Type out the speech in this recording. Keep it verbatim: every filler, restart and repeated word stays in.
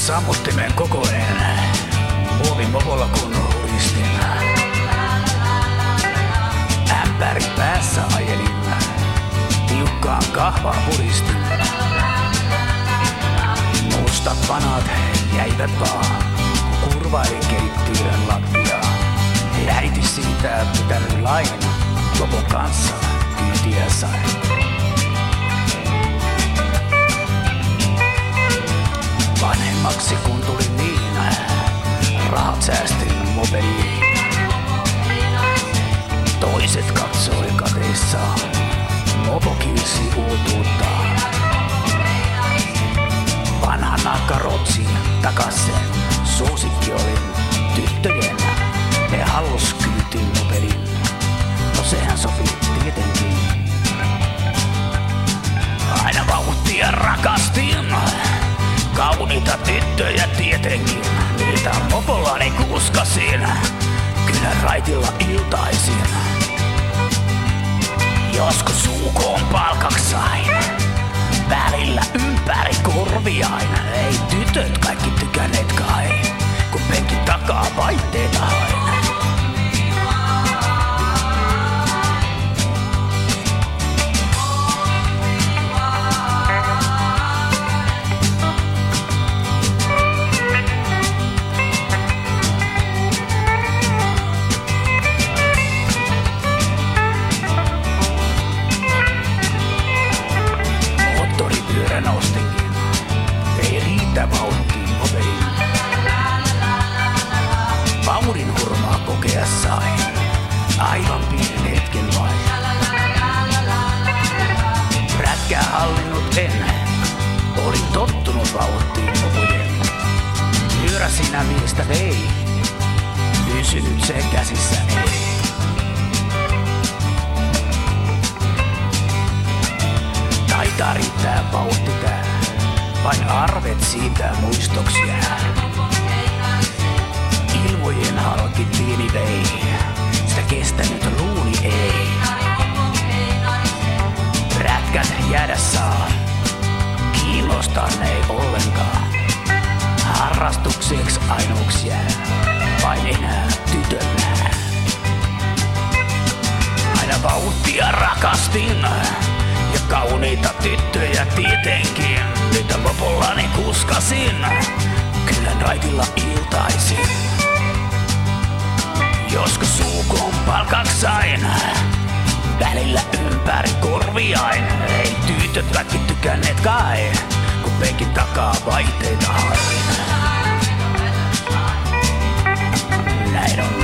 Sammuttimen kokoinen muovimovolla kun huristin. Ämpäri päässä ajelin, tiukkaan kahvaa puristin. Mustat vanat jäivät vaan, kurvaili keittiön lattiaa. Äiti siitä pitänyt lain, lopun kanssa kyytiä sain. Vanhemmaksi kun tuli niin, rahat säästin mopediin. Toiset katsoi kateissaan, mopo kiilsi uutuuttaan. Vanha nakka rotsin takasen, suosikki olin tyttöjen. Ne hallus kyytiin mopedin, no sehän sopii tietenkin. Aina vauhtia rakastin, kauniita tyttöjä tietenkin. Niitä mopollani kuskasin, kyllä raitilla iltaisin. Joskus suukoon palkaksi sain, välillä ympäri korviain. Ei tytöt kaikki tykänneet kai, kun penkin takaa vaihteita hain. Ostinkin, ei riitä vauhtiin mopediin. Vauhdin hurmaa kokea sain, aivan pienen hetken vain. Rätkää hallinnut en, olin tottunut vauhtiin mopojen. Pyöräsinä miestä vei, pysynyt se käsissä ei. Taitaa riittää vauhti tää, vain arvet siitä muistoks jää. Ilmojen halki tiini vei, sitä kestänyt luuni ei. Rätkät jäädä saa, kiinnostaa ne ei ollenkaan. Harrastukseeks ainoaks jää, vain enää tytön nää. Aina vauhtia rakastin, ja kauniita tyttöjä tietenkin. Nyt mopollani kuskasin, kylän raitilla iltaisin. Joskus suukoon palkaksi sain, välillä ympäri korviain. Ei tytöt kaikki tykänneet kai, kun penkin takaa vaihteita hain. Näin on